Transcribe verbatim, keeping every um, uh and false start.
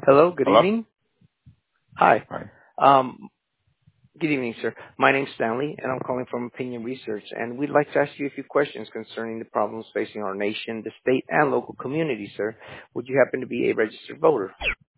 Hello, good Hello? evening. Hi. Hi. Um, good evening, sir. My name's Stanley, and I'm calling from Opinion Research, and we'd like to ask you a few questions concerning the problems facing our nation, the state, and local communities, sir. Would you happen to be a registered voter?